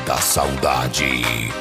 da Saudade.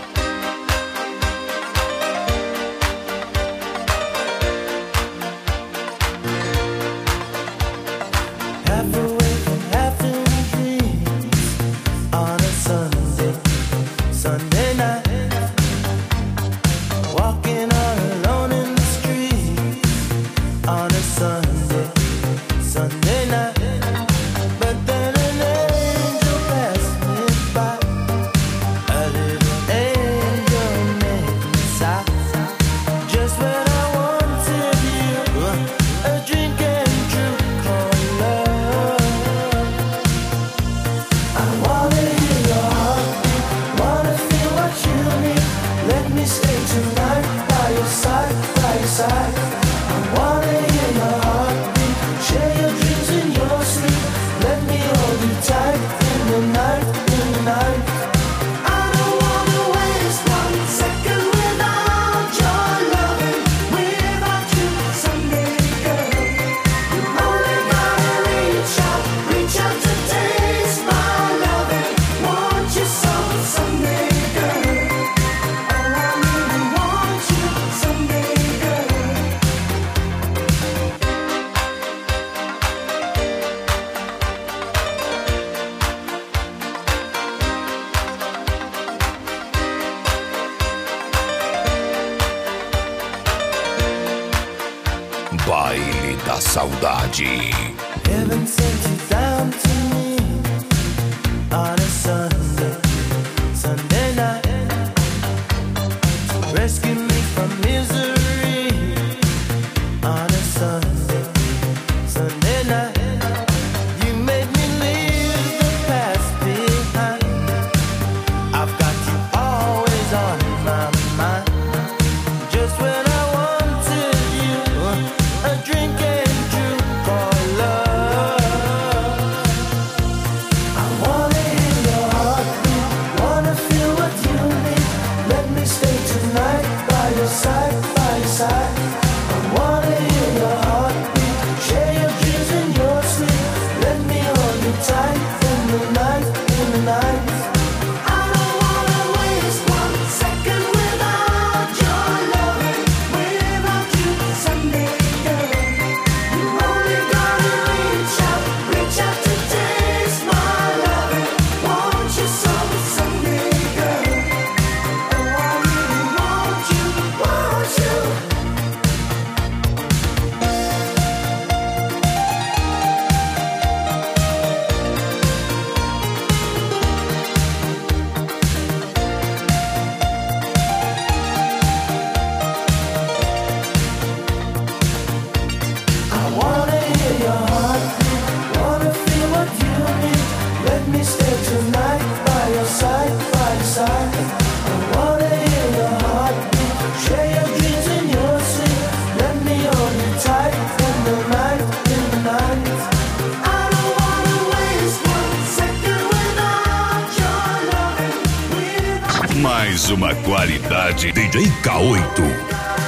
Baile da Saudade. Heaven sent you down to me on a Sunday night to rescue me from misery on a Sunday night. You made me leave the past behind. I've got you always on my mind. Just when I wanted you, a drink and true for love. I wanna hear your heartbeat, wanna feel what you need. Let me stay tonight by your side, by your side. I wanna hear your heartbeat, share your dreams and your sleep. Let me hold you tight in the night, in the night. I don't wanna waste one second without your loving, without you, Sunday girl. You only gotta reach out to taste my loving. Want you so, Sunday girl. Oh, I really want you, want you. I wanna hear your heartbeat, wanna feel what you need. Let me stay tonight by your side, by your side. I wanna hear your heartbeat, share your dreams and your sleep. Let me hold you tight in the night, in the night. I don't wanna waste one second without your loving, without Mais uma qualidade DJ K8.